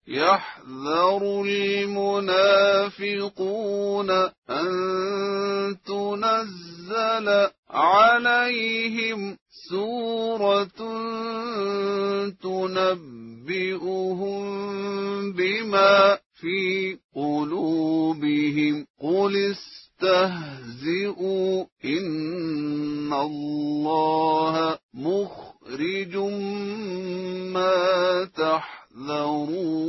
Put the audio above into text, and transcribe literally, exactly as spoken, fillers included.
يحذر المنافقون أن تنزل عليهم سورة تنبئهم بما في قلوبهم قل استهزئوا إن الله مخرج ما تحذرون.